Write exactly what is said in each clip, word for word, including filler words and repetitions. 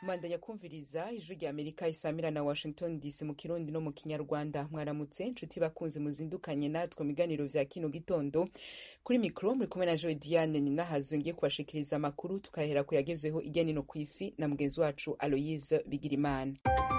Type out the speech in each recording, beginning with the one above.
Mandanya kumviriza ijwi rya Amerika isamira na Washington D C mu Kirundi no mu Kinyarwanda. Mwaramutse nshuti bakunzi muzindukanye natwe mu biganiro vya kino gitondo. Kuri mikro muri kumwe na Joy Diane ni nahazwe ngiye kubashikiriza amakuru tukahera ku yagezweho irya nino kwisi na mugenzi wacu Aloise Bigirimana.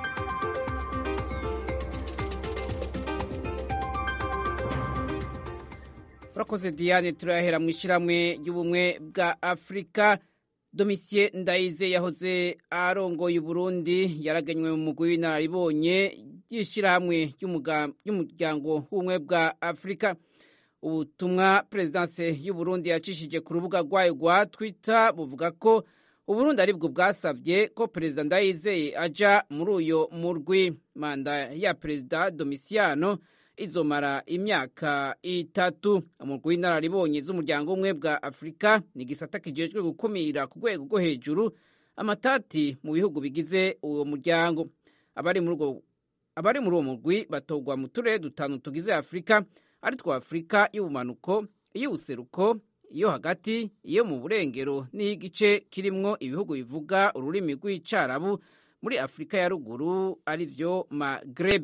Urakoze Diane, turahera mu ishiramwe ry'ubumwe bwa Afrika. Domitien Ndayize yahoze arongoye Uburundi yaragenywe mu mugwi w'inararibonye y'ishirahamwe ry'umuryango w'ubumwe bwa Afrika. Ubutumwa Presidence y'u Burundi yacishije ku rubuga rwayo rwa Twitter buvuga ko Uburundi aribwo bwasavye ko President Ndayize aja muri uyo murwi. Manda ya President Domiciano izomara imyaka itatu. Umurwi w'inararibonye z'umuryango umwe bwa Afrika ni gisata kijejwe gukumira ku rwego rwo hejuru amatati mu bihugu bigize uwo muryango. Abari muri uwo abari muri uwo murwi batogwa mu turere dutanu tugize Afrika, ari twa Afrika y'ubumanuko, iy'ubuseruko, iyo hagati, iyo mu burengero n'igice kirimwo ibihugu bivuga ururimi rw'Icarabu muri Afrika ya ruguru arivyo Maghreb.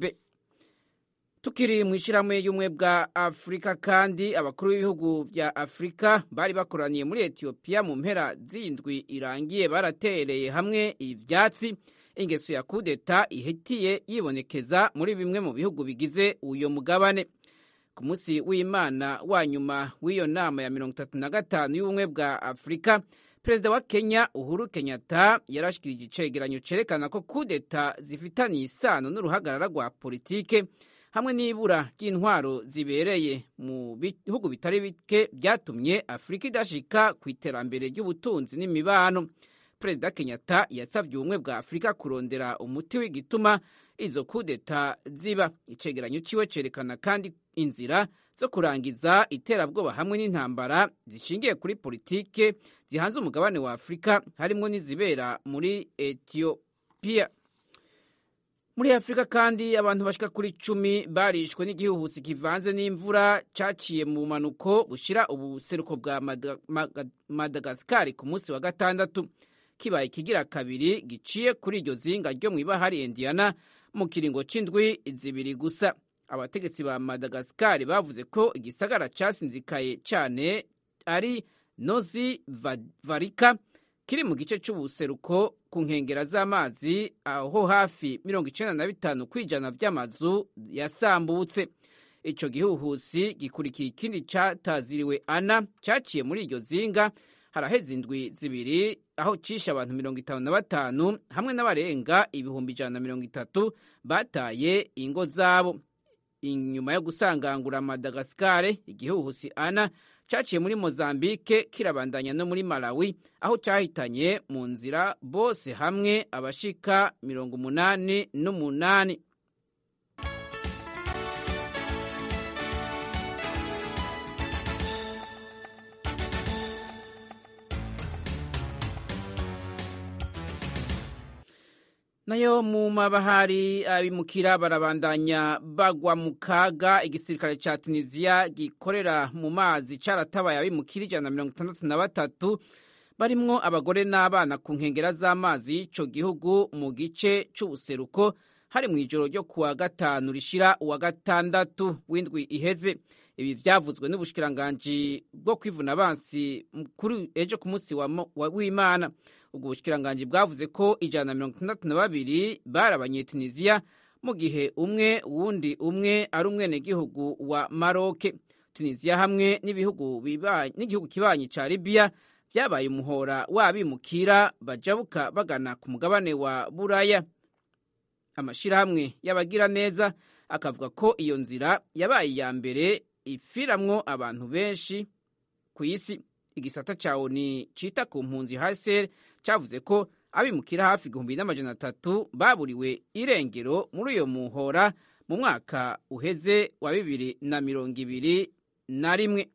Tukiri mu ishiramwe y'umwe bwa Afrika kandi abakuru b'ibihugu vya Afrika bari bakoraniye muri Ethiopia mu mpera zindwi irangiye baratereye hamwe ivyatsi ingeso ya kudeta ihetiye yibonekeza muri bimwe mu bihugu bigize uyo mugabane. Ku munsi w'Imana wa nyuma w'iyo nama ya mirongo itatu na gatanu y'ubumwe bwa Afrika, Perezida wa Kenya Uhuru Kenyatta yarashikirije icegeranyo cerekana ko kudeta zifitaniye isano n'uruhagarara rwa politike hamwe n'ibura ry'intwaro zibereye mu bihugu bitari bike byatumye Afrika idashika ku iterambere ry'ubutunzi n'imibano. Perezida Kenyatta yasavye ubumwe bwa Afrika kurondera umuti w'igituma izo kudeta ziba. Icegeranyo ciwe cerekana kandi inzira zo kurangiza iterabwoba hamwe n'intambara zishingiye kuri politike zihanze umugabane wa Afrika harimwo n'izibera muri Ethiopia. Muri Afrika kandi abantu bashika kuri cumi barishwe n'igihuhusi kivanze n'imvura caciye mu manuko bushira ubuseruko bwa Madagascar ku munsi wa gatandatu. Kibaye kigira kabiri giciye kuri iryo zinga ryo mw'ibahari Indiana mu kiringo c'indwi zibiri gusa. Abategetsi ba Madagascar bavuze ko igisagara casinzikaye cane ari Nozi Varika kiri mu gice c'ubuseruko ku nkengera z'amazi, aho hafi mirongo icenda na bitanu kw'ijana vy'amazu yasambutse. Ico gihuhusi gikurikiye ikindi cataziriwe Ana caciye muri iryo zinga haraheze indwi zibiri, aho cisha abantu mirongo itanu na batanu hamwe n'abarenga ibihumbi ijana na mirongo itatu bataye ingo zabo. Inyuma yo gusangangura Madagascar, igihuhusi Ana caciye muri Mozambique kirabandanya no muri Malawi, aho cahitanye mu nzira bose hamwe abashika mirongo umunani n'umunani. Nayo mu mabahari abimukira barabandanya bagwa mu kaga. Igisirikare ca Tunisia gikorera mu mazi caratabaye abimukira ijana na mirongo itandatu na batatu barimwo abagore n'abana ku nkengera z'amazi y'ico gihugu mu gice c'ubuseruko hari mw'ijoro ryo kuwa gatanu rishira uwa gatandatu w'indwi iheze. Ibi vyavuzwe n'ubushikiranganji bwo kwivuna abansi kuri ejo ku munsi w'Imana. Ubwo bushikiranganji bwavuze ko ijana na mirongo itandatu na babiri bari abanyetunisia mu gihe umwe wundi umwe ari umwenegihugu wa Maroc. Tunisia hamwe n'ibihugu n'igihugu kibanyi ca Libya vyabaye umuhora w'abimukira bajabuka bagana ku mugabane wa Buraya. Amashirahamwe y'abagira neza akavuga ko iyo nzira yabaye iya mbere ifiramwo abantu benshi ku isi. Igisata ca O N U cita ku mpunzi H C R cavuze ko abimukira hafi igihumbi n'amajana atatu baburiwe irengero muri uyo muhora mu mwaka uheze wa bibiri na mirongo ibiri na rimwe.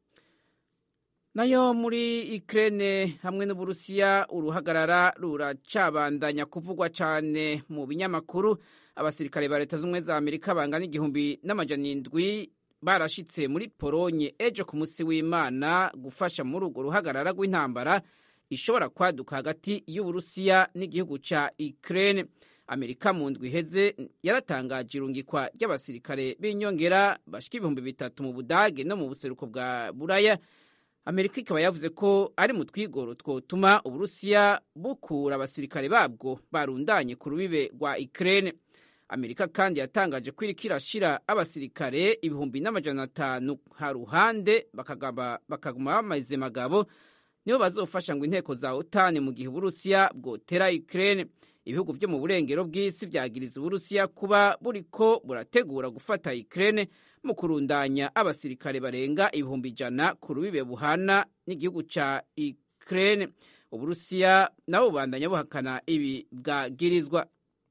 Nayo muri Ukraine hamwe n'Uburusiya uruhagarara ruracabandanya kuvugwa cane mu binyamakuru. Abasirikare ba leta z'ubumwe za Amerika bangana igihumbi n'amajana indwi barashitse muri Polonye ejo ku munsi w'Imana gufasha muri urwo ruhagarara rw'intambara ishobora kwaduka hagati y'Uburusiya n'igihugu ca Ukraine. Amerika mu ndwi iheze yaratangaje irungikwa ry'abasirikare b'inyongera bashika ibihumbi bitatu mu Budage no mu buseruko bwa Buraya. Amerika ikaba yavuze ko ari mu twigoro twotuma Uburusiya bukura abasirikare babwo barundanye ku rubibe rwa Ukraine. Amerika kandi yatangaje ko iriko irashira abasirikare ibihumbi n'amajana atanu ha ruhande bakaguma bameze magabo nibo bazofasha ngo inteko za OTAN mu gihe Uburusiya bwotera Ukraine. Ibihugu vyo mu burengero bw'isi vyagiriza Uburusiya kuba buriko burategura gufata Ukraine mu kurundanya abasirikare barenga ibihumbi ijana ku rubibe buhana n'igihugu ca Ukraine. Uburusiya nabo bandanya buhakana ibi bwagirizwa.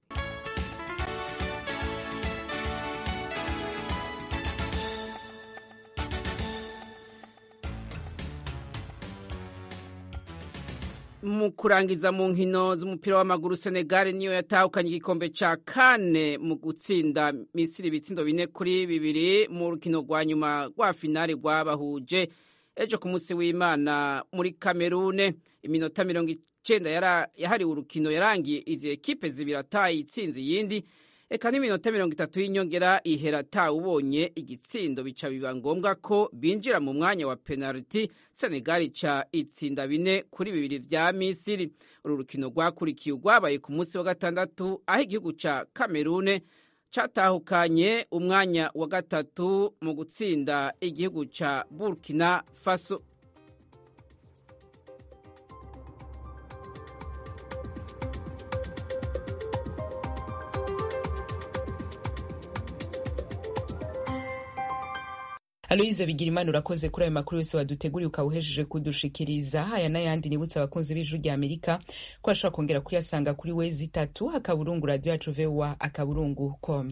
Mu kurangiza mu nkino z'umupira w'amaguru, Senegal niyo yatahukanye igikombe ca kane mu gutsinda Misiri ibitsindo bine kuri bibiri mu rukino rwa nyuma rwa finale rwabahuje ejo ku munsi w'Imana muri Kamerune. Iminota mirongo icenda yahariwe urukino yarangiye izi ekipe zibiri ataye itsinze iyindi, eka n'iminota mirongo itatu y'inyongera ihera atawubonye igitsindo, bica biba ngombwa ko binjira mu mwanya wa penaliti. Senegal ca itsinda bine kuri bibiri vya Misiri. Uru rukino rwakurikiye rwabaye ku munsi wa gatandatu aho igihugu ca Kamerune catahukanye umwanya wa gatatu mu gutsinda igihugu ca Burkina Faso. Aloise Bigirimana urakoze kuri ayo makuru yose waduteguriye ukawuhejeje kudushikiriza. Aya n'ayandi nibutsa abakunzi b'Ijwi rya Amerika ko ashobora kongera kuyasanga kuri wezi itatu akaburungu radio yacu V O A akaburungu com.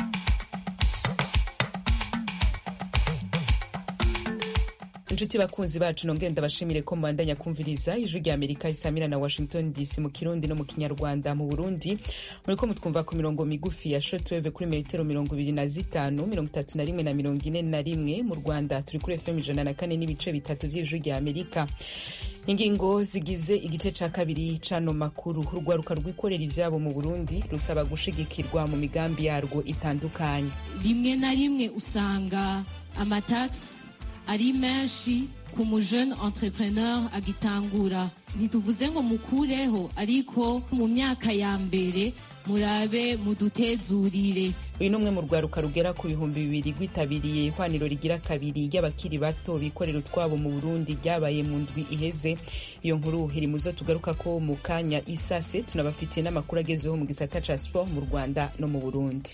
Inshuti bakunzi bacu nongere ndabashimire ko mbandanya kumviriza Ijwi rya Amerika isamira na Washington D C mu Kirundi no mu Kinyarwanda. Mu Burundi muriko mutwumva ku mirongo migufi ya shortwave kuri metero mirongo ibiri na zitanu, mirongo itatu na rimwe na mirongo ine na rimwe. Mu Rwanda turi kuri F M ijana na kane n'ibice bitatu vy'Ijwi rya Amerika. Ingingo zigize igice ca kabiri cano makuru. Urwaruka rwikorera ivyabo mu Burundi rusaba gushigikirwa mu migambi yarwo itandukanye. Rimwe na rimwe usanga amatax ari menshi ku mujene entrepreneur agitangura. Ntituvuze ngo mukureho, ariko mu myaka ya mbere murabe mudutezurire. Uyu numwe mu rwaruka rugera ku bihumbi bibiri rwitabiriye ihwaniro rigira kabiri ry'abakiri bato bikorera utwabo mu Burundi ryabaye mu ndwi iheze. Iyo nkuru iri muzo tugaruka ko mu kanya isase. Tunabafitiye n'amakuru agezeho mu gisata ca sport mu Rwanda no mu Burundi.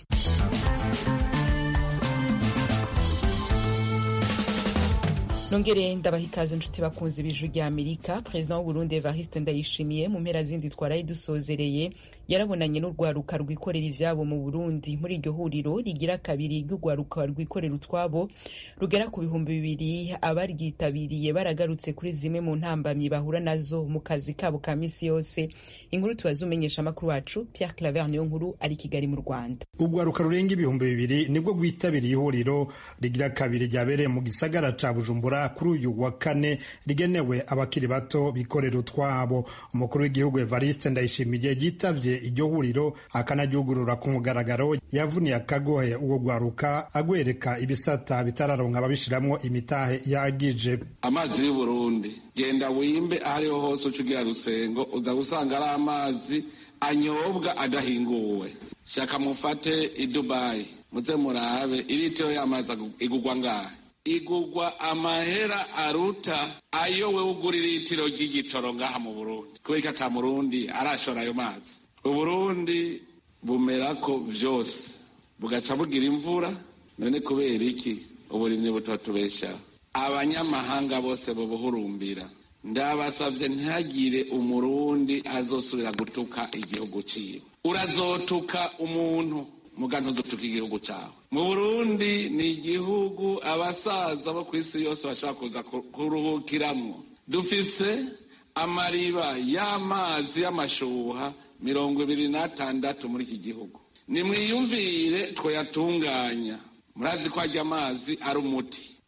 Nongere ndabaha ikaze nshuti bakunzi b'Ijwi rya Amerika. President w'u Burundi Evariste Ndayishimiye mu mpera zindi twaraye dusozereye yarabonanye n'urwaruka rwikorera ivyabo mu Burundi. Muri iryo huriro rigira kabiri ry'urwaruka rwikorera utwabo rugera ku bihumbi bibiri, abaryitabiriye baragarutse kuri zimwe mu ntambamyi bahura nazo mu kazi kabo ka misi yose. Inkuru tubazumenyesha makuru wacu Pierre Claver niyo nkuru ari Kigali mu Rwanda. Urwaruka rurenga ibihumbi bibiri nibwo rwitabiriye ihuriro rigira kabiri ryabereye mu gisagara ca Bujumbura kuri uyu wa kane rigenewe abakiri bato bikorera utwabo. Umukuru w'igihugu Evariste Ndayishimiye yitavye iryo huriro akanaryugurura ku mugaragaro. Yavuniye akagohe uwo rwaruka agwereka ibisata bitararonka ababishiramwo imitahe yagije. Amazi y'u Burundi genda wimbe ahariho hose ucugira Rusengo uza gusanga ari amazi anyobwa adahinguwe. Shaka mufate i Dubai muze murabe iritiro y'amazi igugwa ngahe. Igugwa amahera aruta ayo we ugurira itiro ry'igitoro ngaha mu Burundi. Kubera ata Murundi arashora ayo mazi. Uburundi bumerako vyose bugaca bugira imvura. None kubera iki uburimyi butatubesha? Abanyamahanga bose bobuhurumbira. Ndabasavye ntihagire umurundi azosubira gutuka igihugu ciwe. Urazotuka umuntu muga ntuzotuka igihugu cawe. Mu Burundi ni igihugu abasaza bo kw'isi yose bashobora kuza kuruhukiramwo. Dufise amariba y'amazi y'amashuha mirongo ibiri n'atandatu muri iki gihugu. Nimwiyumvire twoyatunganya. Murazi ko ajya amazi ari umuti.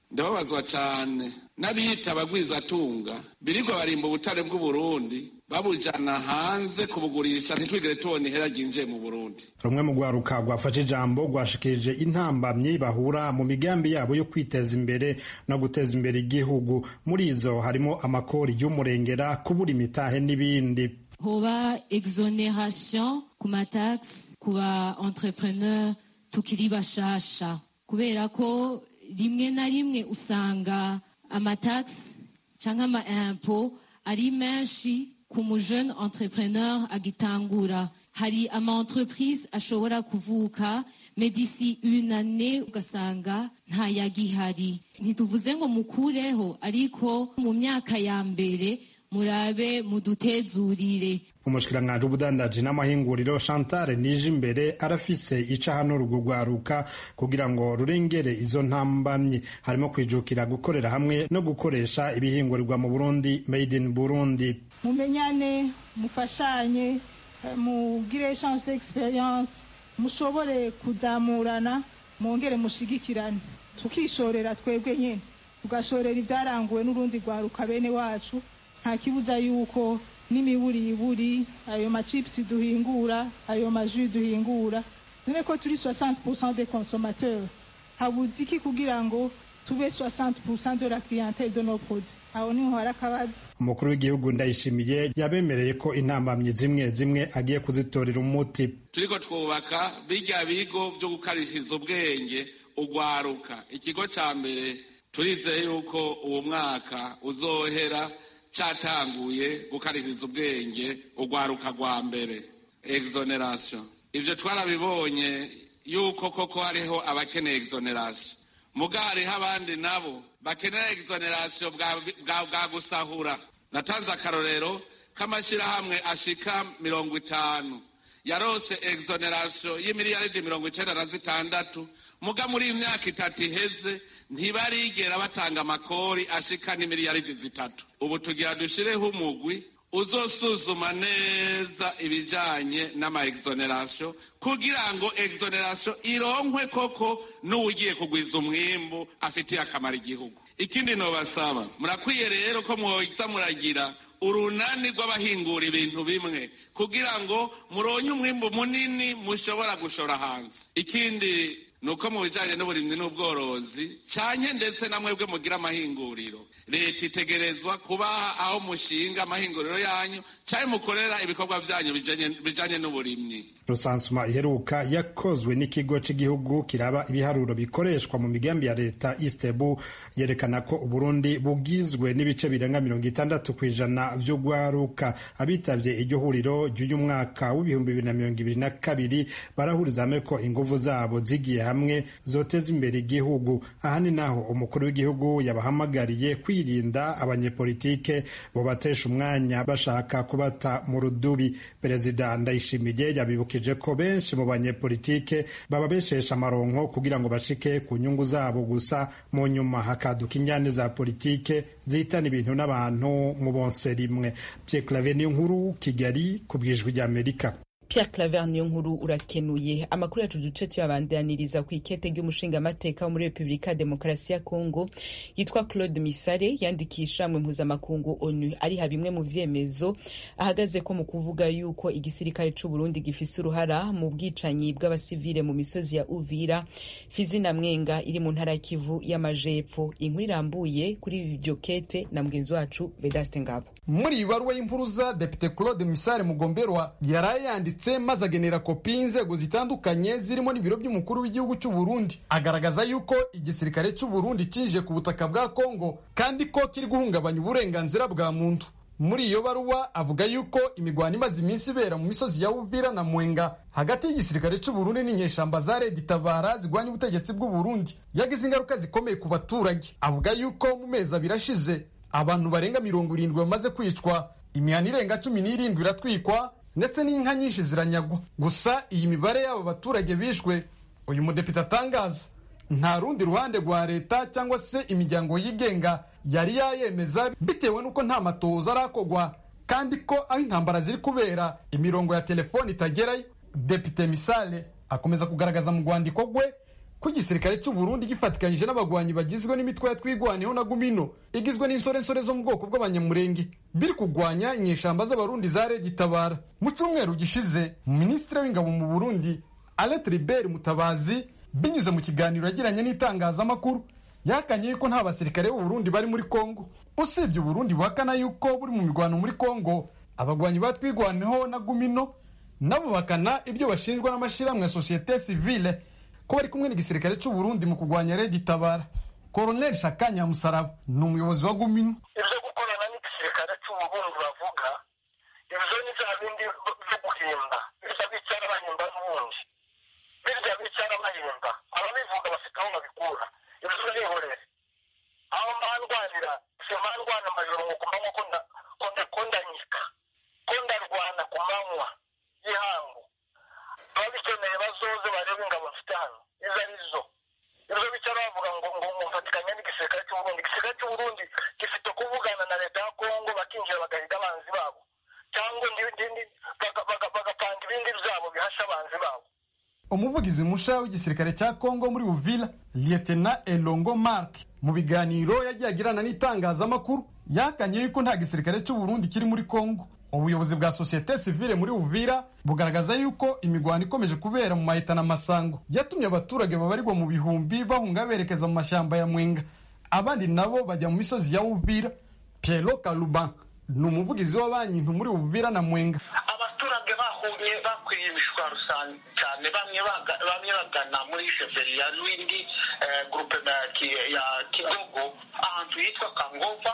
ndababazwa cyane n'abiyita abagwizatunga birirwa barimba ubutare bw'uburundi babujana hanze kubugurisha ntitwigere tubona ihera ryinjiye mu Burundi. rumwe mu rwaruka rwafashe ijambo rwashikirije intambamyi bahura mu migambi yabo yo kwiteza imbere no guteza imbere igihugu. muri izo harimo amakori y'umurengera, kubura imitahe n'ibindi. hoba exoneration ku matax ku ba entrepreneur tukiri bashasha, kubera ko rimwe na rimwe usanga amatax cyangwa ama impôt ari menshi ku mu jeune entrepreneur agitangura. hari ama entreprise ashobora kuvuka mais d'ici une année ugasanga nta yagihari. ntituvuze ngo mukureho, ariko mu myaka ya mbere murabe mudutezurire. umushikiranganji w'ubudandaji n'amahinguriro Chantal Nijimbere arafise ica hano rugwaruka kugira ngo rurengere izo ntambamyi, harimo kwijukira gukorera hamwe no gukoresha ibihingurirwa mu Burundi, made in Burundi. mumenyane, mufashanye, mugire chance d'experience, mushobore kuzamurana, mwongere mushigikirane, tukishorera twebwe nyene, tugashorera ibyaranguwe n'urundi rwaruka bene wacu. nta kibuza yuko n'imiburiburi ayo machips duhingura, ayo maju duhingura, none ko turi soixante pour cent des consommateurs, habuze iki kugira ngo tube soixante pour cent de la clientèle de nos produits? aho niho hari akabazo. umukuru w'igihugu Ndayishimiye yabemereye ko intambamyi zimwe zimwe agiye kuzitorera umuti. turiko twubaka bijya bigo byo gukarishiriza ubwenge ugwaruka. ikigo ca mbere turizeye yuko uwo mwaka uzohera cyatanguye gukaririza ubwenge ugwaruka rwa mbere, exoneration. ivyo twarabibonye yuko koko hariho abakeneye exoneration, muga hariho abandi nabo bakenera exoneration bwa gusahura. natanze akarorero k'amashyirahamwe ashika mirongo itanu yarose exoneration y'imiliyaridi mirongo icenda na zitandatu, muga muri imyaka itatu iheze ntibarigera batanga amakori ashika n'imiliyaridi zitatu. ubu tugira dushireho umugwi uzosuzuma neza ibijanye n'ama exoneration kugira ngo exoneration ironkwe koko n'ugiye kugwiza umwimbu afitiye akamaro igihugu. ikindi nobasaba, murakwiye rero ko mwoza muragira urunani rw'abahingura ibintu bimwe kugira ngo muronye umwimbu munini mushobora gushora hanze. ikindi nuko mu bijanye n'uburimyi n'ubworozi cyane ndetse na mwebwe mugira amahinguriro, leta itegerezwa kubaha aho mushinga amahinguriro yanyu cyane mukorera ibikorwa byanyu bijanye n'uburimyi. rusansuma iheruka yakozwe n'ikigo cy'igihugu kiraba ibiharuro bikoreshwa mu migambi ya leta Istebu yerekana ko Uburundi bugizwe n'ibice birenga mirongo itandatu ku ijana vy'ugwaruka. abitavye iryo huriro ry'uyu mwaka w'ibihumbi bibiri na mirongo ibiri na kabiri barahuriza hamwe ko inguvu zabo zigiye hamwe zoteza imbere igihugu. aha ni naho umukuru w'igihugu yabahamagariye kwirinda abanyepolitike bobatesha umwanya bashaka kubata mu rudubi. perezida Ndayishimiye yabibukije ko benshi mu banyepolitike baba beshesha amaronko kugira ngo bashike ku nyungu zabo gusa, mu nyuma hakaduka injyane za politike zihitana ibintu n'abantu mu bonse rimwe. Pierre Claver Niyonkuru, Kigali, ku bw'ijwi ry'Amerika. Pierre Claver Niyonkuru urakenuye. amakuru yacu duce tuyabandaniriza ku ikete ry'umushingamateka wo muri Repubulika Demokarasi ya Kongo yitwa Claude Misare yandikisha mu mpuzamakungu ONU ariha bimwe mu vyemezo ahagaze ko mu kuvuga yuko igisirikare c'u Burundi gifise uruhara mu bwicanyi bw'abasivile mu misozi ya Uvira, Fizi na Mwenga iri mu ntara Kivu y'Amajepfo. inkuru irambuye kuri ibyo kete na mugenzi wacu Vedaste Ngabo. muri ibaruwa y'impuruza Depite Claude Misare Mugomberwa yaraye yanditse maze agenera kopi y'inzego zitandukanye zirimo n'ibiro by'umukuru w'igihugu cy'u Burundi, agaragaza yuko igisirikare cy'u Burundi kinje ku butaka bwa Kongo kandi ko kiri guhungabanya uburenganzira bwa muntu. muri iyo baruwa avuga yuko imigwano imaze iminsi ibera mu misozi ya Uvira na Mwenga hagati y'igisirikare cy'u Burundi n'inyeshamba za Red Tabara zigwanya ubutegetsi bw'u Burundi yagize ingaruka zikomeye ku baturage. avuga yuko mu mezi abiri ashize abantu barenga mirongo irindwi bamaze kwicwa, imihana irenga cumi n'irindwi iratwikwa ndetse n'inka nyinshi ziranyagwa. gusa iyi mibare y'abo baturage bishwe uyu mudepite atangaza nta rundi ruhande rwa leta cyangwa se imiryango yigenga yari yayemeza, bitewe n'uko nta matoza arakogwa kandi ko aho intambara ziri kubera imirongo ya telefoni itagerayo. Depite Misale akomeza kugaragaza mu rwandiko rwe ko igisirikare cy'u Burundi gifatikanyije n'abagwanyi bagizwe n'imitwe ya Twigwaneho na Gumino igizwe n'insorensore zo mu bwoko bw'abanyamurenge biri kugwanya inyeshamba z'abarundi za Red Tabara. Mu cyumweru gishize Minisitiri w'Ingabo mu Burundi Alain Tribert Mutabazi binyuze mu kiganiro yagiranye n'itangazamakuru yakanye yuko nta basirikare b'u Burundi bari muri Kongo. Usibye u Burundi buhakana yuko buri mu mirwano muri Kongo, abagwanyi ba Twigwaneho na Gumino nabo bakana ibyo bashinjwa n'amashyirahamwe ya societe civile ko bari kumwe n'igisirikare cy'u Burundi mu kugwanya Red Tabara. Colonel Shakanya Musaraba ni umuyobozi wa Gumino. Ibyo gukorana n'igisirikare cy'u Burundi bavuga ibyo ni za bindi byo guhimba, birya bicara bahimba n'ubundi, birya bicara bahimba, ababivuga bafite aho babikura. Ibyo ni ihorere aho mbandwanira semandwana amajoro ngo kumanywa konda konda kondanyika konda rwana kumanywa yihangu ababikeneye bazoze barebe ingabo mfite hano izo arizo. Ibyo bicara bavuga ngo ngo mufatikanya n'igisirikare cy'u Burundi. Igisirikare cy'u Burundi gifite kuvugana na leta ya Kongo bakinjira bagahiga abanzi babo cyangwa bagapanga ibindi byabo bihasha abanzi babo. Umuvugizi musha w'igisirikare cya Kongo muri Uvira Lieutenant Elongo Mark mu biganiro yagiye agirana n'itangazamakuru yakanye yuko nta gisirikare cy'u Burundi kiri muri Kongo. Ubuyobozi bwa societe civile muri Uvira bugaragaza yuko imigwano ikomeje kubera mu mahitana masango yatumye abaturage babarirwa mu bihumbi bahunga berekeza mu mashyamba ya Mwenga, abandi nabo bajya mu misozi ya Uvira. Piero Kaluban ni umuvugizi w'abanyintu muri Uvira na Mwenga. Abaturage bahunye bakwiye imishwaro cyane, bamwe bamwe bagana muri sheferi ya Lwindi groupe ya Kigogo ahantu yitwa Kangova,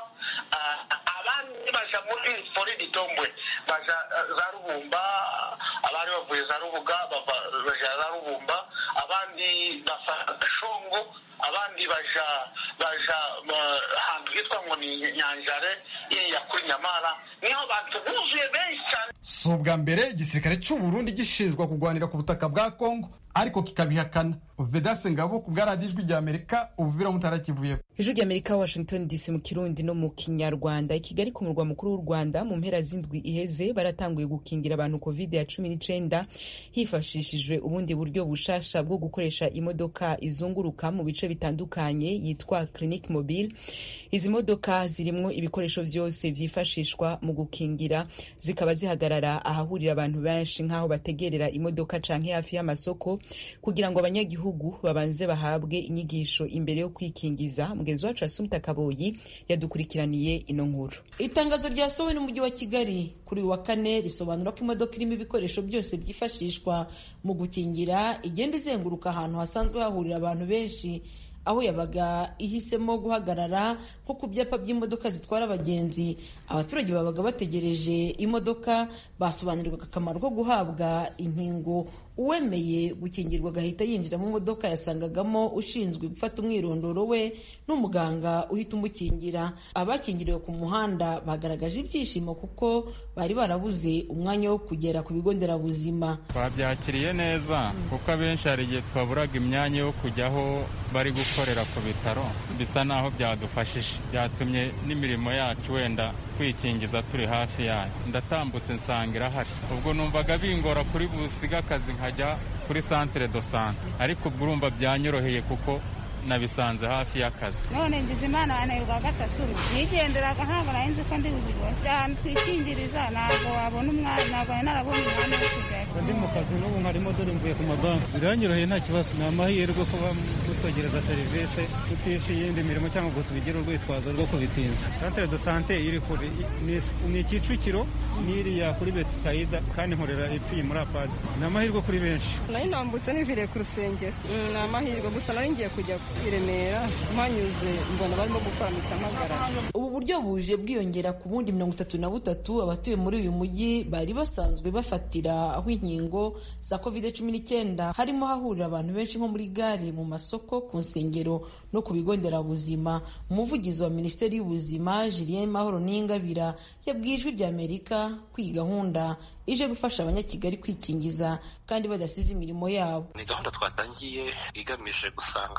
abandi baja muri Fori Ditombwe baja za Rubumba, abari bavuye za Rubuga baja za Rubumba, abandi bafata Shongo, abandi baja baja ahantu hitwa ngo ni Nyanjare iya kuri Nyamara. Niho abantu buzuye benshi cyane. Si ubwa mbere igisirikare cy'u Burundi gishinjwa kugwanira ku butaka bwa Kongo ariko kikabihakana. Vedase Ngabo ku bwaradiyo Ijwi ry'Amerika, Uvira Mutara Kivuye. Ijwi ry'Amerika Washington D C mu Kirundi no mu Kinyarwanda. I Kigali ku murwa mukuru w'u Rwanda mu mpera z'indwi iheze baratanguye gukingira abantu covid ya cumi n'icyenda hifashishijwe ubundi buryo bushasha bwo gukoresha imodoka izunguruka mu bice bitandukanye yitwa Clinic Mobile. Izi modoka zirimo ibikoresho byose byifashishwa mu gukingira, zikaba zihagarara ahahurira abantu benshi nk'aho bategerera imodoka canke hafi y'amasoko kugira ngo abanyagihugu babanze bahabwe inyigisho imbere yo kwikingiza. Mugenzi wacu Asumta Kaboyi yadukurikiraniye ino nkuru. Itangazo ryasohowe n'umujyi wa Kigali kuri wa kane risobanura ko imodoka irimo ibikoresho byose byifashishwa mu gukingira igenda izenguruka ahantu hasanzwe hahurira abantu benshi, aho yabaga ihisemo guhagarara nko ku byapa by'imodoka zitwara abagenzi. Abaturage babaga bategereje imodoka basobanurirwaga akamaro ko guhabwa inkingo. Uwemeye gukingirwa agahita yinjira mu modoka yasangagamo ushinzwe gufata umwirondoro we n'umuganga uhita umukingira. Abakingiriwe ku muhanda bagaragaje ibyishimo kuko bari barabuze umwanya wo kugera ku bigo nderabuzima. Twabyakiriye neza kuko abenshi hari igihe twaburaga imyanya yo kujyaho bari gukorera ku bitaro, bisa naho byadufashije, byatumye n'imirimo yacu wenda kwikingiza turi hafi yayo. Ndatambutse nsanga irahari, ubwo numvaga bingora kuri busiga akazi nkajya kuri centre de santé, ariko ubwo urumva byanyoroheye kuko nabisanze hafi y'akazi. None ngize Imana banayirwa gatatu nigenderaga ntabwo nari nzi ko ndi buzibone cyane twikingiriza, ntabwo wabona umwana, ntabwo narabona umwana wo kujyayo. Ndi mu kazi n'ubu nkarimo dore mvuye ku mabanki, biranyoroheye nta kibazo. Ni amahirwe kuba mutwegereza serivisi tutishe iyindi mirimo cyangwa ngo tubigire urwitwazo rwo kubitinza. Centre de santé iri kuri ni Kicukiro n'iriya kuri Betsaida kandi nkorera ipfi muri Apad. Ni amahirwe kuri benshi. Nari nambutse niviriye ku rusengero, ni amahirwe gusa nari ngiye kujya Iremera mpanyuze mbona barimo gukora mitamagara. Ubu buryo buje bwiyongera ku bundi mirongo itatu na butatu abatuye muri uyu mujyi bari basanzwe bafatira aho inkingo za covid cumi n'icyenda, harimo hahurira abantu benshi nko muri gare, mu masoko, ku nsengero no ku bigo nderabuzima. Umuvugizi wa Minisiteri y'Ubuzima Julien Mahoro Ningabira yabwiye Ijwi ry'Amerika ko iyi gahunda ije gufasha abanyakigali kwikingiza kandi badasize imirimo yabo. Ni gahunda twatangiye igamije gusanga abantu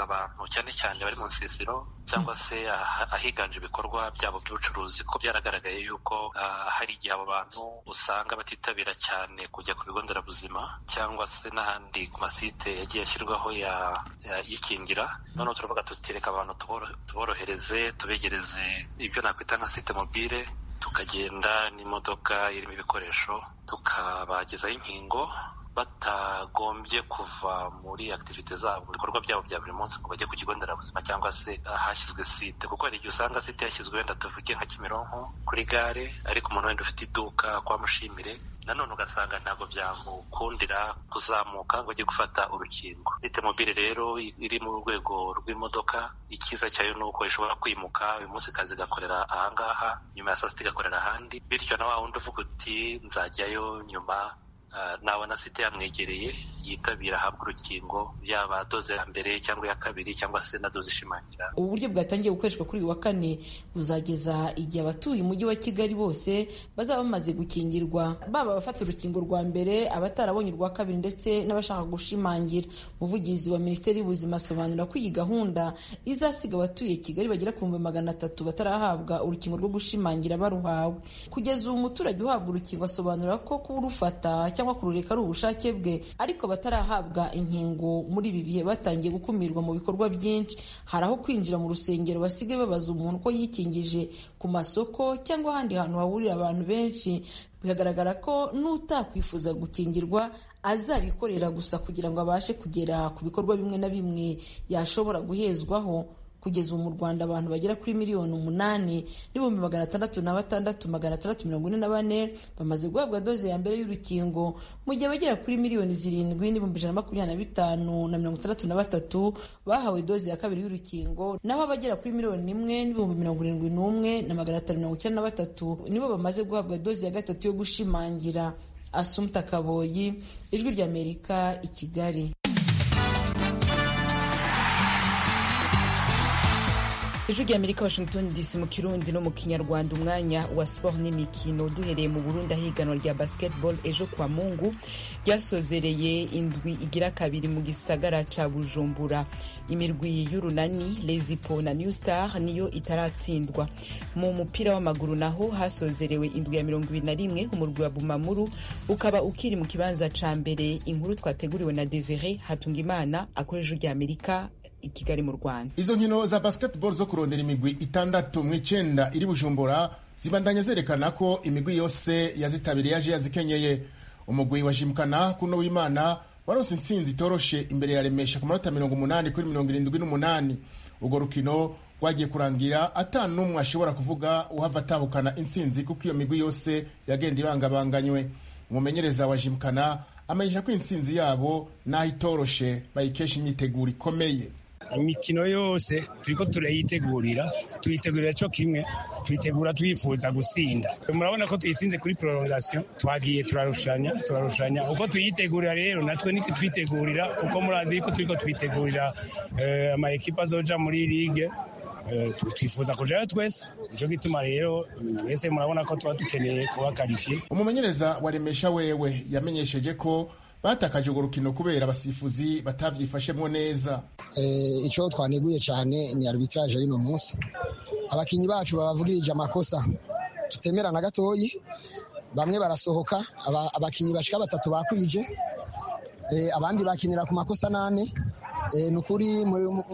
cyane cyane bari mu nsisiro cyangwa se ahiganje ibikorwa byabo by'ubucuruzi, ko byaragaragaye yuko uh, hari igihe abo bantu usanga batitabira cyane kujya ku bigo nderabuzima cyangwa se n'ahandi ku masite yagiye ashyirwaho yikingira. Noneho turavuga tutireka abantu tuborohereze, tubegereze ibyo nakwita nka site mobile, tukagenda n'imodoka irimo ibikoresho tukabagezaho inkingo batagombye kuva muri activite zabo, ibikorwa byabo bya buri munsi ngo bajye ku kigo nderabuzima cyangwa se ahashyizwe site, kuko hari igihe usanga site yashyizwe wenda tuvuge nka Kimironko kuri gare, ariko umuntu wenda ufite iduka kwa Mushimire nanone ugasanga ntabwo byamukundira kuzamuka ngo ajye gufata urukingo. Site mobile rero iri mu rwego rw'imodoka, icyiza cyayo ni uko ishobora kwimuka uyu munsi kazi igakorera ahangaha, nyuma ya saa sita igakorera ahandi, bityo na wa wundi uvuga uti nzajyayo nyuma Uh, nabona site yamwegereye yitabira ahabwa urukingo, yaba doze ya mbere cyangwa ya kabiri cyangwa se na doze ishimangira. Ubu buryo bwatangiye gukoreshwa kuri uyu wa kane buzageza igihe abatuye umujyi wa Kigali bose bazaba bamaze gukingirwa, baba abafata urukingo rwa mbere, abatarabonye urwa kabiri ndetse n'abashaka gushimangira. Umuvugizi wa Minisiteri y'Ubuzima asobanura ko iyi gahunda izasiga abatuye Kigali bagera ku bihumbi magana atatu batarahabwa urukingo rwo gushimangira baruhawe. Kugeza ubu umuturage uhabwa urukingo asobanura ko kurufata cyangwa kurureka ari ubushake bwe, ariko batarahabwa inkingo muri ibi bihe batangiye gukumirwa mu bikorwa byinshi. Hari aho kwinjira mu rusengero basigaye babaza umuntu ko yikingije, ku masoko cyangwa ahandi hantu hahurira abantu benshi bikagaragara ko n'utakwifuza gukingirwa azabikorera gusa kugira ngo abashe kugera ku bikorwa bimwe na bimwe yashobora guhezwaho. Kugeza ubu mu Rwanda abantu bagera kuri miliyoni umunani n'ibihumbi magana atandatu na batandatu magana atandatu mirongo ine na bane bamaze guhabwa doze ya mbere y'urukingo, mu gihe abagera kuri miliyoni zirindwi n'ibihumbi ijana na makumyabiri na bitanu na mirongo itandatu na batatu bahawe doze ya kabiri y'urukingo, naho abagera kuri miliyoni imwe n'ibihumbi mirongo irindwi n'umwe na magana atanu mirongo icyenda na batatu nibo bamaze guhabwa doze ya gatatu yo gushimangira. Assumpta Kaboyi, Ijwi ry'Amerika, i Kigali. Ijwi ry'Amerika, Washington D C, mu Kirundi no mu Kinyarwanda. Umwanya wa sport n'imikino, duhereye mu Burundi ahiganwa rya basketball ejo kwa Mungu ryasozereye indwi igira kabiri mu gisagara ca Bujumbura. Imirwi y'Urunani, Lezipo na New Star niyo itaratsindwa. Mu mupira w'amaguru naho hasozerewe indwi ya mirongo ibiri na rimwe, umurwi wa Bumamuru ukaba ukiri mu kibanza ca mbere. Inkuru twateguriwe na Desire Hatungimana akoresha Ijwi ry'Amerika i Kigali mu Rwanda. Izo nkino za basketball zo kurondera imigwi itandatu mu icenda iri Bujumbura zibandanya zerekana ko imigwi yose yazitabiriye yaje yazikenyeye. Umugwi wa Jimkana kuno w'Imana waronse intsinzi itoroshe imbere ya Remesha ku manota mirongo umunani kuri mirongo irindwi n'umunani. Urwo rukino rwagiye kurangira ata n'umwe ashobora kuvuga uhava atahukana intsinzi kuko iyo migwi yose yagenda ibangabanganywe. Umumenyereza wa Jimkana amenyesha ko intsinzi yabo naho itoroshe bayikesha imyiteguro ikomeye. Imikino yose turiko turayitegurira tuyitegurira cyo kimwe, tuyitegura twifuza gutsinda. Murabona ko tuyisinze kuri prolongation, twagiye turarushanya turarushanya uko tuyitegurira rero natwe niko twitegurira, kuko murazi ko turiko twitegurira eh, ama ekipa azoja muri ligue. Uh, twifuza kujayo twese, nico gituma rero twese murabona ko tuba dukeneye kuba qualifié. Umumenyereza wa Remesha wewe yamenyesheje ko batakaje urwo rukino kubera abasifuzi batavyifashemwo neza. Eh, ico twaneguye cyane ni arbitrage y'ino munsi. Abakinyi bacu babavugirije amakosa tutemera na gatoyi, bamwe barasohoka, abakinyi bashika batatu bakwije, eh, abandi bakinira ku makosa nane. Eh, nukuri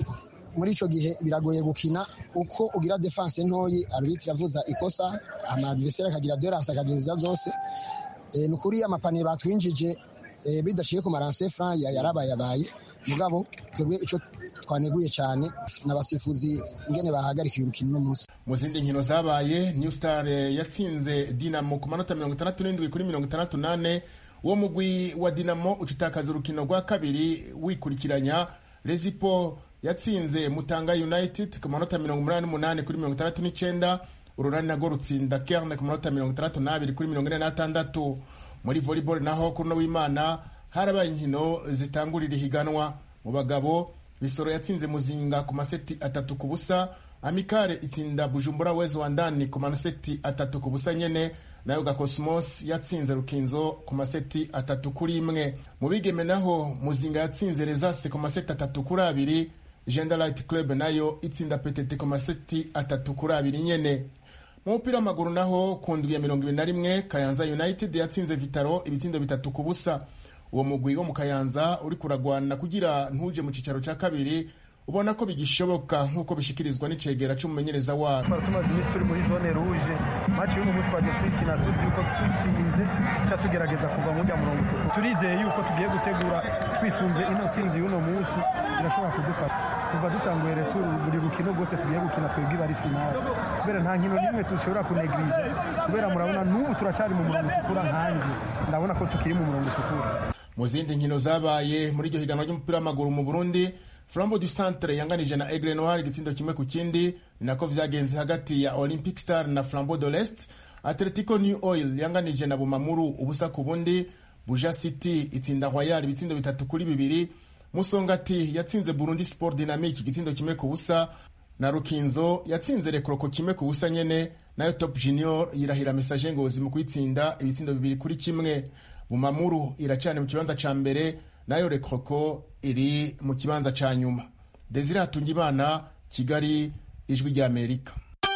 muri ico gihe biragoye gukina uko ugira defense ntoyi, arbitre avuza ikosa, ama adversaire akagira derasa akagenza zose. E, nukuri amapaniye batwinjije e, bidashiye ku maranse franc yarabaye yabaye mugabo twebwe ico twaneguye cyane n'abasifuzi ingene bahagarikiye urukino n'umunsi. Mu zindi nkino zabaye, New Star yatsinze Dinamo ku manota mirongo itandatu n'indwi kuri mirongo itandatu nane. Uwo mugwi wa Dinamo ucitakaza urukino rwa kabiri wikurikiranya. Lezipo yatsinze Mutanga United ku manota mirongo umunani n'umunani kuri mirongo itandatu n'icenda. Urunani nago rutsinda Kerne ku manota mirongo itandatu n'abiri kuri mirongo ine n'atandatu. Muri volleyball naho kuno w'Imana harabaye inkino zitangurira higanwa. Mu bagabo, Bisoro yatsinze Muzinga ku maseti atatu ku busa. Amikare itsinda Bujumbura Wezo Wandani ku maseti atatu ku busa nyene. Nayo Gakosmos yatsinze Rukinzo ku maseti atatu kuri imwe. Mu bigeme naho Muzinga yatsinze Rezase ku maseti atatu kuri abiri. Gender Light Club nayo itsinda P T T ku maseti atatu kuri abiri nyene. Mu mupira w'amaguru naho ku ndwi ya mirongo ibiri na rimwe Kayanza United yatsinze Vitaro ibitsindo bitatu ku busa. Uwo mugwi wo mu Kayanza uri kuragwana kugira ntuje mu cicaro ca kabiri, ubona ko bigishoboka nk'uko bishikirizwa n'icegera c'umumenyereza wabo. Tumaze iminsi turi muri zone rouge, match y'uno munsi twagiye tuyikina tuzi yuko tusinze ca tugerageza kuva mu murongo utukura. Turizeye yuko tugiye gutegura twisunze ino tsinzi y'uno munsi irashobora kudufata. Kuva dutanguye retour buri rukino rwose tugiye gukina twebwe bari finale. Kubera nta nkino nimwe dushobora kunegrije, kubera murabona n'ubu turacari mu murongo utukura nkanje. Ndabona ko tukiri mu murongo utukura. Mu zindi nkino zabaye muri iryo higanwa ry'umupira w'amaguru mu Burundi, Flambeau du Centre yanganije na Aigle Noir igitsindo kimwe ku kindi, ni nako vyagenze hagati ya Olympic Star na Flambeau de l'Est. Atletico New Oil yanganije na Bumamuru ubusa ku bundi. Buja City itsinda Royal ibitsindo bitatu kuri bibiri. Musongati yatsinze Burundi Sport Dynamique igitsindo kimwe ku busa, na Rukinzo yatsinze Rekroko kimwe ku busa nyene, nayo Top Junior yirahira Message Ngozi mu kwitsinda ibitsindo bibiri kuri kimwe. Bumamuru iracane mu kibanza ca mbere, nayo Rekroko iri mu kibanza ca nyuma. Desire Hatungimana, Kigali, Ijwi rya Amerika.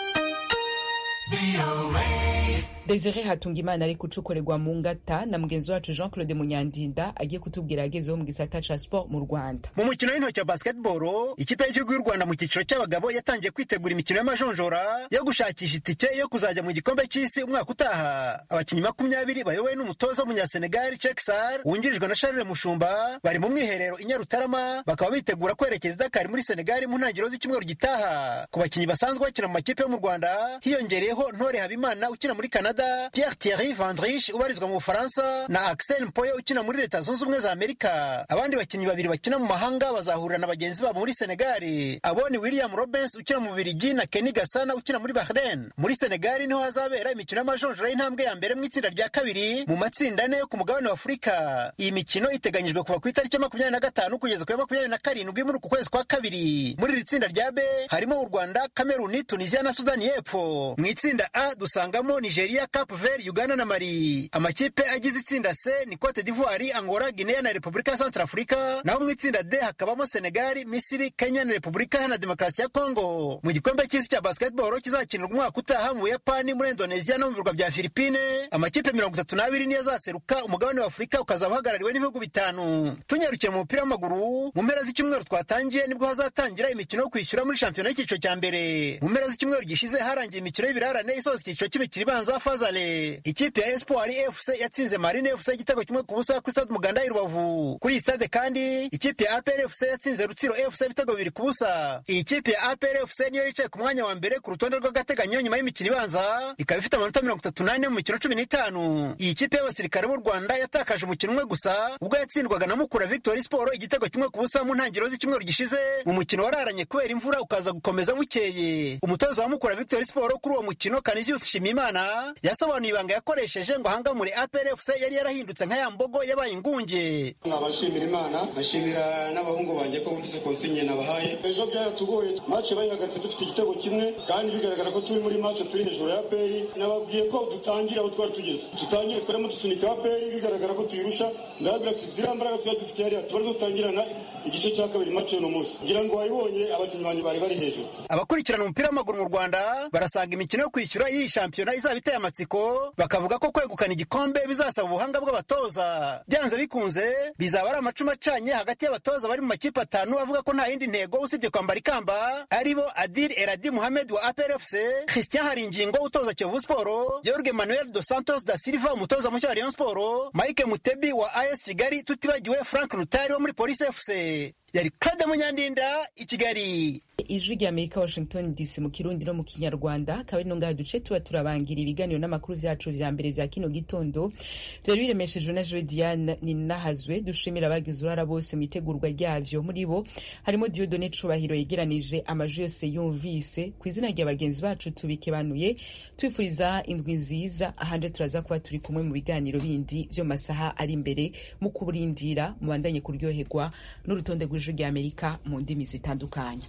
Desire Hatungimana ari kucukorerwa mu ngata na mugenzi wacu Jean Claude Munyandinda agiye kutubwira agezeho mu gisata ca sport mu Rwanda. Mu mukino w'intoki wa basketball, ikipe y'igihugu y'u Rwanda mu cyiciro cy'abagabo yatangiye kwitegura imikino y'amajonjora yo gushakisha itike yo kuzajya mu gikombe cy'isi umwaka utaha. Abakinnyi makumyabiri bayobowe n'umutoza w'umunyasenegal Cheksar wungirijwe na Charles Mushumba bari mu mwiherero i Nyarutarama, bakaba bitegura kwerekeza Dakar muri Senegal mu ntangiriro z'icyumweru gitaha. Ku bakinnyi basanzwe bakina mu makipe yo mu Rwanda hiyongereyeho Ntore Habimana ukina muri Canada, Pierre Thierry Vandrich ubarizwa mu Bufaransa na Axel Mpoye ukina muri Leta Zunze Ubumwe za Amerika. Abandi bakinnyi babiri bakina mu mahanga bazahurira na bagenzi babo muri Senegal. Abo ni William Robens ukina mu Bubiligi na Kenny Gassana ukina muri Bahrain. Muri Senegal niho hazabera imikino y'amajonjora y'intambwe ya mbere mu itsinda rya kabiri mu matsinda ane yo ku mugabane wa Afurika. Iyi mikino iteganyijwe kuva ku itariki makumyabiri na gatanu kugeza ku ya makumyabiri na karindwi muri uku kwezi kwa kabiri. Muri iri tsinda rya B harimo u Rwanda, Cameroon, Tunisia na Sudani y'Epfo. Mu itsinda A dusangamo Nigeria, Cape Verde, Uganda na Mali. Amakipe agize itsinda C ni Cote d'Ivoire, Angola, Guinea na Repubulika ya Centrafrica. Naho mu itsinda D hakabamo Senegal, Misiri, Kenya na Repubulika Iharanira Demokarasi ya Congo. Mu gikombe cy'isi cya basketball kizakinirwa umwaka utaha mu Buyapani, muri Indonesia no mu birwa bya Philippine, amakipe mirongo itatu n'abiri niyo azaseruka, umugabane wa Afurika ukazaba uhagarariwe n'ibihugu bitanu. Tunyarukiye mu mupira w'amaguru, mu mpera z'icyumweru twatangiye nibwo hazatangira imikino yo kwishyura muri shampiyona y'icyiciro cya mbere. Mu mpera z'icyumweru gishize harangiye imikino y'ibirarane isoza icyiciro cy'imikino ibanza Fazale. Ikipe ya Espoir F C yatsinze Marine F C igitego kimwe ku busa ku stade Muganda i Rubavu. Kuri stade kandi ikipe ya A P R F C yatsinze Rutsiro F C ibitego bibiri ku busa. Iyi kipe ya A P R F C niyo yicaye ku mwanya wa mbere ku rutonde rw'agateganyo nyuma y'imikino ibanza, ikaba ifite amanota mirongo itatu n'ane mu mikino cumi n'itanu. Iyi kipe y'abasirikare b'u Rwanda yatakaje umukino umwe gusa ubwo yatsindwaga na Mukura Victory Sport igitego kimwe ku busa mu ntangiriro z'icyumweru gishize, mu mukino wararanye kubera imvura ukaza gukomeza bukeye. Umutoza wa Mukura Victory Sport kuri uwo mukino Canisius Shimimana yasobanuye ibanga yakoresheje ngo ahangamure A P R F C yari yarahindutse nka ya mbogo yabaye ingunge. Nkabashimira Imana, nashimira n'abahungu banjye ko butse konsinye nabahaye. Ejo byaratugoye, match bayihagatse dufite igitego kimwe kandi bigaragara ko turi muri match turi hejuru ya A P R. Nababwiye ko dutangira aho twari tugeze, tutangire twarimo dusunika A P R bigaragara ko tuyirusha, ndababwira ati ziriya mbaraga twari dufite hariya tubaze dutangirana igice cya kabiri match y'uno munsi. Ngira ngo wayibonye abakinnyi banjye bari bari hejuru. Abakurikirana umupira w'amaguru mu Rwanda barasanga imikino yo kwishyura iyi shampiyona izaba iteye amatsiko, bakavuga ko kwegukana igikombe bizasaba ubuhanga bw'abatoza. Byanze bikunze bizaba ari amacuma acanye hagati y'abatoza bari mu makipe atanu avuga ko nta yindi ntego usibye kwambara ikamba, aribo Adil Eradi Mohamed wa A P R F C, Christian Haringingo utoza Kiyovu Sport, Jorge Manuel dos Santos da Silva umutoza mushya wa Rayon Sport, Mike Mutebi wa A S Kigali, tutibagiwe Frank Rutari wo muri Police F C. Yari Claude Munyandinda i Kigali. Ijwi rya Amerika, Washington D C mu Kirundi no mu Kinyarwanda. Kabiri no ngaha duce tuba turabangira ibiganiro n'amakuru vyacu vya mbere vya kino gitondo. Byari biremeshejwe na Joe Diane Ninahazwe. Dushimira abagize uruhara bose mu itegurwa ryavyo. Muri bo harimo Dieudonné Cubahiro yegeranije amajwi yose yumvise. Ku izina rya bagenzi bacu tubikebanuye, twifuriza indwi nziza. Ahanje turaza kuba turi kumwe mu biganiro bindi vyo masaha ari imbere mu kuburindira mubandanye kuryoherwa n'urutonde rw'Ijwi rya Amerika mu ndimi zitandukanye.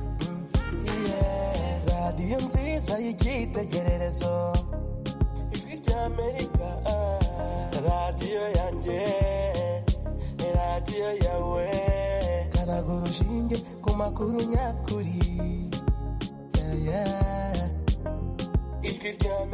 Radiyo nziza y'icyitegererezo ry'Amerika, radiyo yanjye, radiyo yawe, karaga urushinge ku makuru nyakuri, yeah, yeah. Ijwi ry'Amerika.